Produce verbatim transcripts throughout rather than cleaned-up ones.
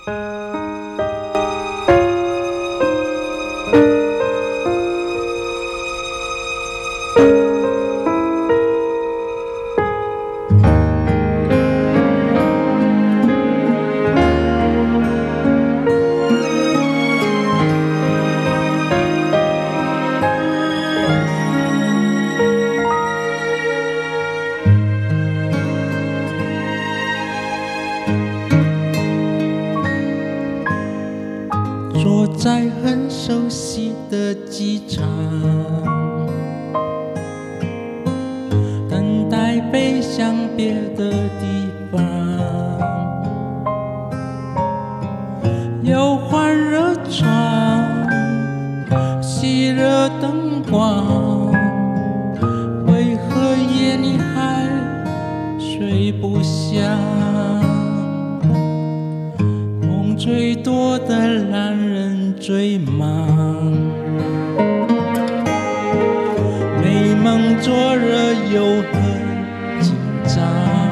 坐在很熟悉的机场，等待飞向别的地方，有欢热窗，熄热灯光，为何夜里还睡不香？梦最多的男人最忙，美梦灼热又很紧张，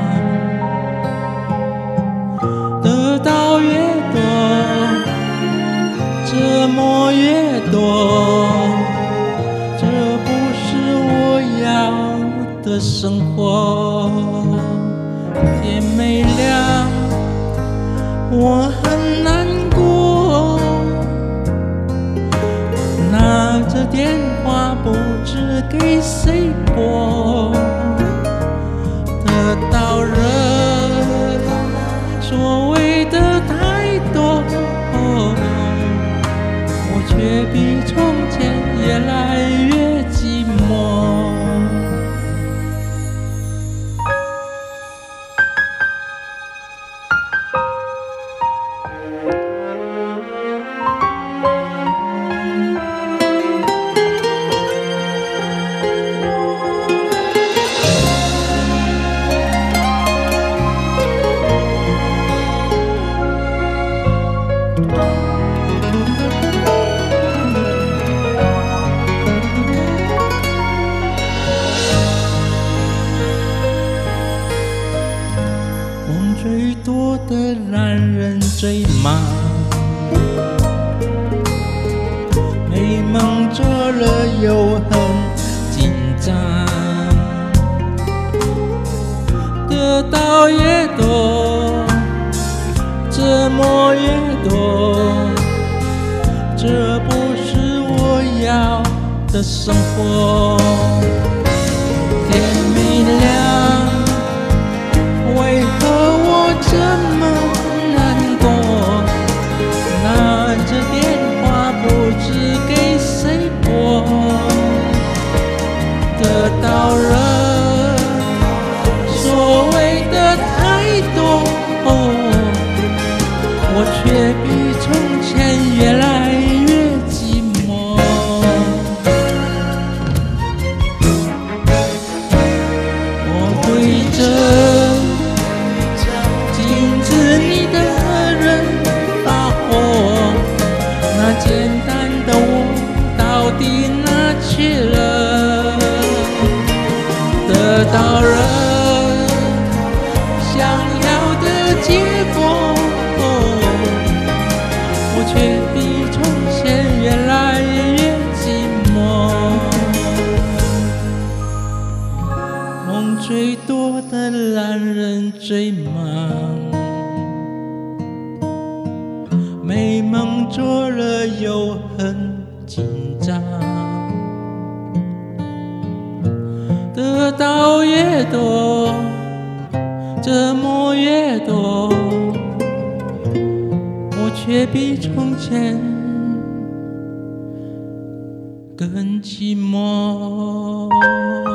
得到越多，折磨越多，这不是我要的生活。天没亮，我很难过，拿着电话不知给谁拨，得到人所谓的太多，我却比从前越来越寂寞。梦最多的男人最忙，美梦做了又很紧张，得到越多，折磨越多，这不是我要的生活。天没亮，为何我这么难过？拿着电话不知给谁拨，得到人所谓的太多，我却比从前越来越寂寞。我对着镜子里的人发火，那简单的我到底哪去了？得到人想要的结果，我却比从前越来越寂寞。梦最多的男人最忙，美梦做了又很紧张，得到越多，折磨越多，我却比从前更寂寞。